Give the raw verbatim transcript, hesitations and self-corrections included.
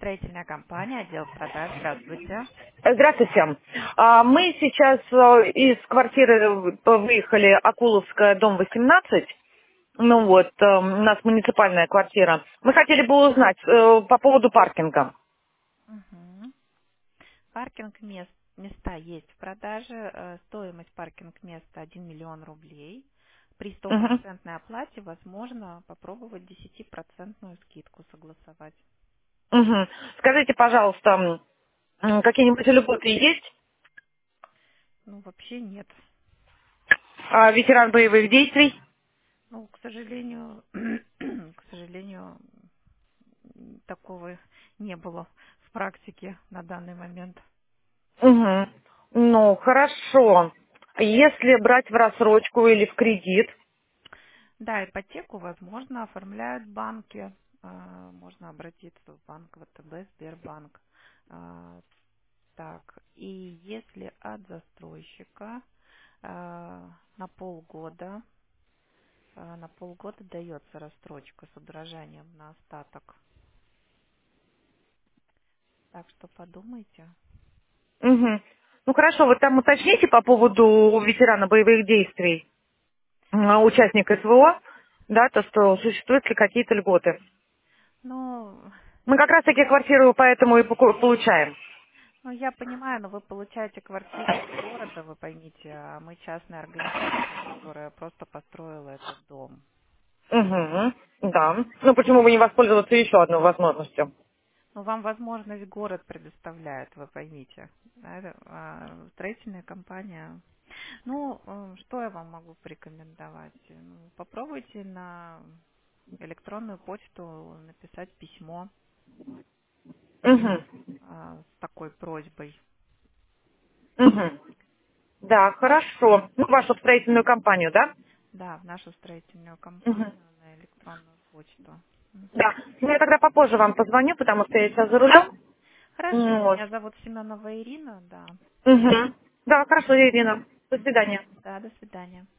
Строительная компания, отдел продаж. Здравствуйте. Здравствуйте. А, Мы сейчас э, из квартиры выехали Акуловская, дом восемнадцать. Ну вот, э, у нас муниципальная квартира. Мы хотели бы узнать э, по поводу паркинга. Мгм. Паркинг мест, места есть в продаже. Э, Стоимость паркинг места один миллион рублей. При Мгм. стопроцентной оплате возможно попробовать десятипроцентную скидку согласовать. Мгм. Скажите, пожалуйста, м, какие-нибудь льготы есть? Ну, вообще нет. А, ветеран боевых действий? Ну, к сожалению, к сожалению, м, такого не было в практике на данный момент. Угу. Ну, хорошо. Если брать в рассрочку или в кредит? Да, ипотеку, возможно, оформляют банки. А, Можно обратиться в банк ВТБ, Сбербанк. А, Так, и если от застройщика а, на полгода, а, на полгода дается рассрочка с удорожанием на остаток. Так что подумайте. Угу. Ну, хорошо, вот там уточните по поводу ветерана боевых действий. м, участник СВО, да, то, что существуют ли какие-то льготы. Ну, Мы как раз таки квартиру поэтому и поку- получаем. ну, я понимаю, но вы получаете квартиру из города, вы поймите, а мы частная организация, которая просто построила этот дом. Угу, да. Ну, почему бы не воспользоваться еще одной возможностью? Ну, вам возможность город предоставляет, вы поймите. Да, это, а, строительная компания. Ну, э, что я вам могу порекомендовать? Ну, попробуйте на электронную почту написать письмо Угу, а, с такой просьбой. угу. Да, хорошо. Ну, вашу строительную компанию, да? Да, в нашу строительную Угу. компанию на электронную почту. Мгм. Да. Ну, я тогда попозже вам позвоню, потому что я сейчас за рулем. Хорошо, М, Вот. меня зовут Семенова Ирина, да. Угу. Да, хорошо, Ирина. До свидания. Да, до свидания.